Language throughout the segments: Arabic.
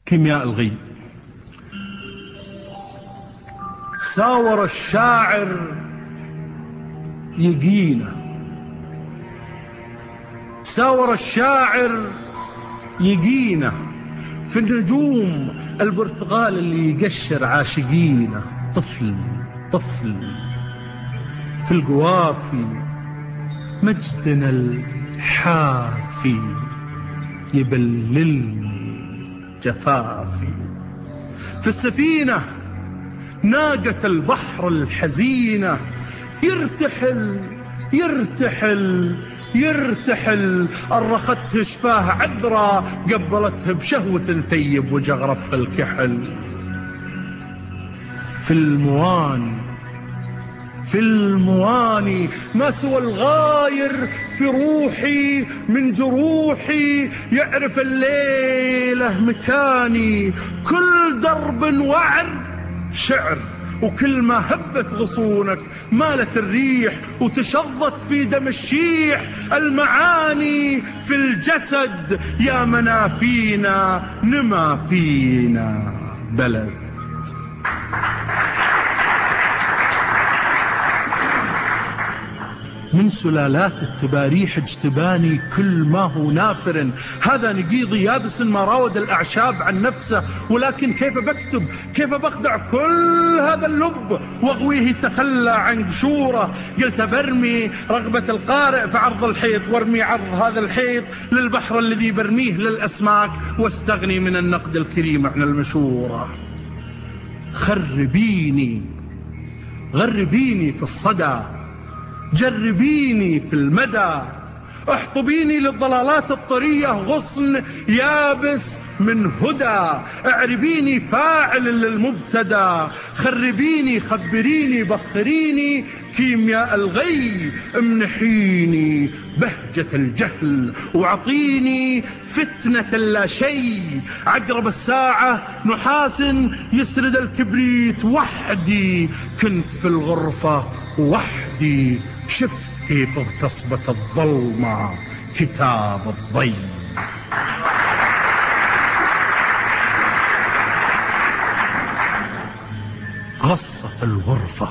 كيمياء الغي. ساور الشاعر يقينا، ساور الشاعر يقينا في النجوم البرتقال اللي يقشر عاشقينا. طفل طفل في القوافي مجدنا الحافي يبللني جفافي. في السفينة ناقة البحر الحزينة يرتحل يرتحل يرتحل، أرخته شفاه عذرة قبلته بشهوة ثيب وجغرف الكحل. في المواني في المواني ما سوى الغاير في روحي من جروحي يعرف الليلة مكاني. كل درب وعر شعر، وكل ما هبت غصونك مالت الريح وتشظت في دم الشيح المعاني. في الجسد يا منافينا نما فينا بلد. من سلالات التباريح اجتباني كل ما هو نافر. هذا نقيضي يابس ما راود الأعشاب عن نفسه، ولكن كيف بكتب كيف بخدع كل هذا اللب واغويه تخلى عن قشوره. قلت برمي رغبة القارئ في عرض الحيط وارمي عرض هذا الحيط للبحر الذي برميه للأسماك واستغني من النقد الكريم عن المشورة. خربيني غربيني في الصدى، جربيني في المدى، احطبيني للضلالات الطرية غصن يابس من هدى. اعربيني فاعل للمبتدى، خربيني خبريني بخريني كيمياء الغي. امنحيني بهجة الجهل وعطيني فتنة اللا شيء. عقرب الساعة نحاس يسرد الكبريت وحدي. كنت في الغرفة وحدي، شفت كيف اغتصبت الظلمة كتاب الضي. غصت الغرفة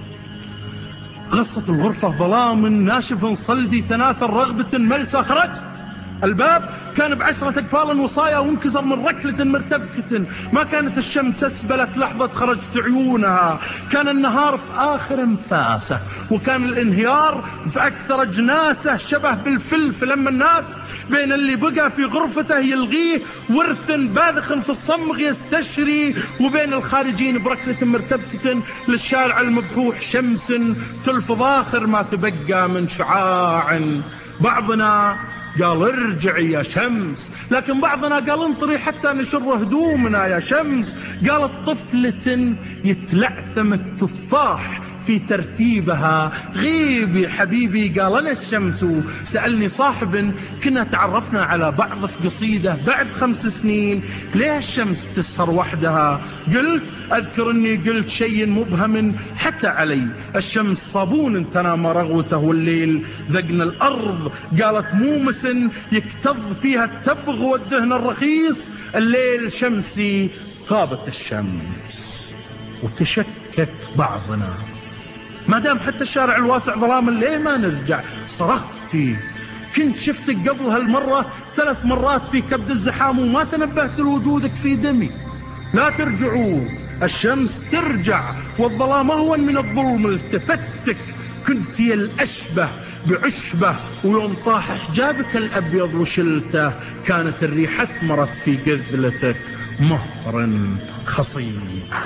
غصت الغرفة ظلام ناشف صلدي تناثر رغبة ملسى. خرجت الباب كان ب10 أقفال وصايا وانكسر من ركلة مرتبكة. ما كانت الشمس اسبلت لحظة خرجت عيونها. كان النهار في آخر انفاسه، وكان الانهيار في أكثر أجناسه. شبه بالفلف لما الناس بين اللي بقى في غرفته يلغيه ورث باذخ في الصمغ يستشري، وبين الخارجين بركلة مرتبكة للشارع المبحوح شمس تلفظ آخر ما تبقى من شعاع. بعضنا قال ارجعي يا شمس، لكن بعضنا قال انطري حتى نشر هدومنا يا شمس. قالت طفلة يتلعثم التفاح في ترتيبها غيبي حبيبي. قال أنا الشمس. سألني صاحب كنا تعرفنا على بعض في قصيدة بعد 5 سنين، ليه الشمس تسهر وحدها؟ قلت أذكر أني قلت شيء مبهم حتى علي. الشمس صابون تنام رغوته والليل ذقن الأرض. قالت مومس يكتظ فيها التبغ والدهن الرخيص. الليل شمسي غابت الشمس وتشكك بعضنا. ما دام حتى الشارع الواسع ظلام ليه ما نرجع؟ صرختي. كنت شفتك قبل هالمرة 3 مرات في كبد الزحام وما تنبهت لوجودك في دمي. لا ترجعوا، الشمس ترجع والظلام أهون من الظلم. التفتك كنت هي الأشبه بعشبة، ويوم طاح حجابك الأبيض وشلته كانت الريح أثمرت في قذلتك مهر خصيب.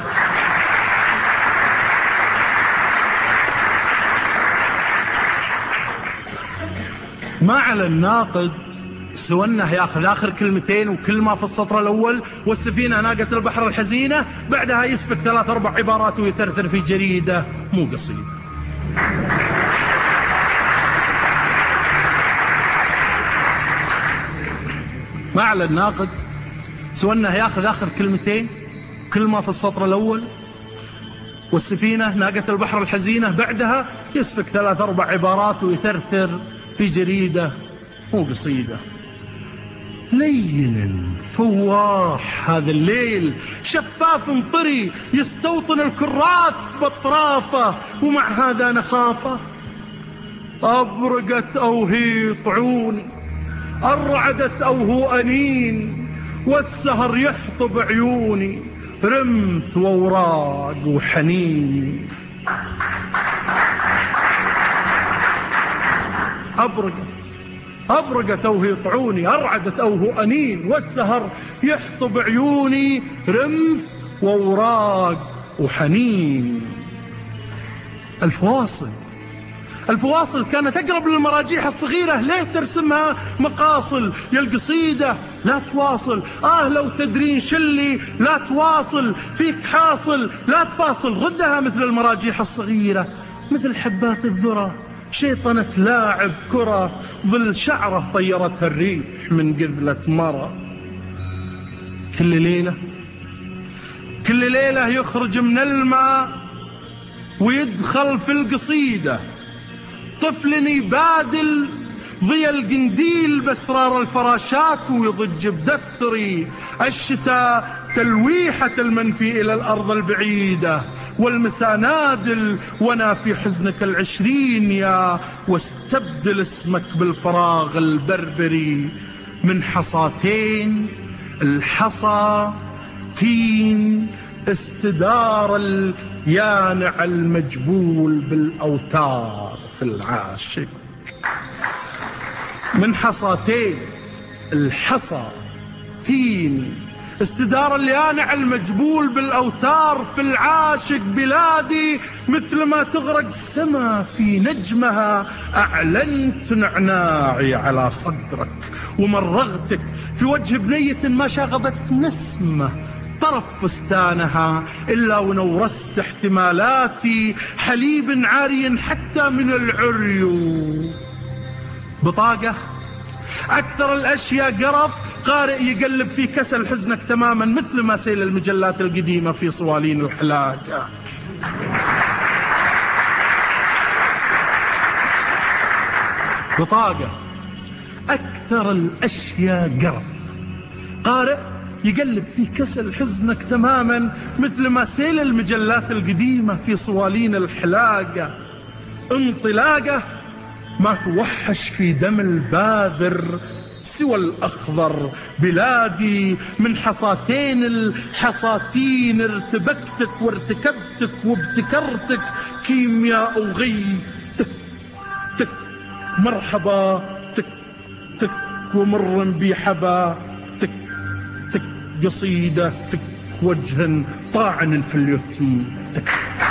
ما على الناقد سوى انه ياخذ اخر كلمتين وكل ما في السطر الاول والسفينه ناقه البحر الحزينه، بعدها يسبك 3 4 عبارات ويثرثر في جريده مو قصيده. ما على الناقد سوى انه ياخذ اخر كلمتين كل ما في السطر الاول والسفينه ناقه البحر الحزينه، بعدها يسبك 3 4 عبارات ويثرثر في جريدة مو قصيدة. لين فواح هذا الليل، شفاف طري يستوطن الكرات بطرافة، ومع هذا نخافة. أبرقت أو هي طعوني، أرعدت أو هو أنين، والسهر يحطب عيوني رمث وأوراق وحنين. أبرقت أو هي طعوني، أرعدت أو هو أنين، والسهر يحطب عيوني رمث وأوراق وحنين. الفواصل كانت أقرب للمراجيح الصغيرة، ليه ترسمها مقاصل؟ يا القصيدة لا تواصل، لو تدرين شلي لا تواصل، فيك حاصل لا تفاصل، ردها مثل المراجيح الصغيرة، مثل حبات الذرة شيطنة لاعب كرة، ظل شعره طيرتها الريح من قذلة مرة. كل ليلة يخرج من الماء ويدخل في القصيدة، طفل يبادل ضي القنديل بأسرار الفراشات، ويضج بدفتري الشتاء تلويحة المنفي إلى الأرض البعيدة، والمسا نادل وانا في حزنك العشرين يا، واستبدل اسمك بالفراغ البربري. من حصاتين الحصى تين استدار اليانع المجبول بالأوتار في العاشق. من حصاتين الحصى تين استدار اليانع المجبول بالأوتار في العاشق. بلادي مثل ما تغرق السما في نجمها، أعلنت نعناعي على صدرك ومرغتك في وجه بنية ما شاغبت نسمة طرف فستانها، إلا ونورست احتمالاتي حليب عاري حتى من العريو. بطاقة أكثر الأشياء قرف، قارئ يقلب في كسل حزنك تماما مثل ما سيل المجلات القديمة في صوالين الحلاقة. بطاقة أكثر الأشياء قرف، قارئ يقلب في كسل حزنك تماما مثل ما سيل المجلات القديمة في صوالين الحلاقة. انطلاقة ما توحش في دم الباذر سوى الأخضر. بلادي من حصاتين الحصاتين ارتبكتك وارتكبتك وابتكرتك كيمياء وغي. تك تك مرحبا تك تك ومر بحبا تك تك قصيدة تك وجه طاعن في اليتيم تك.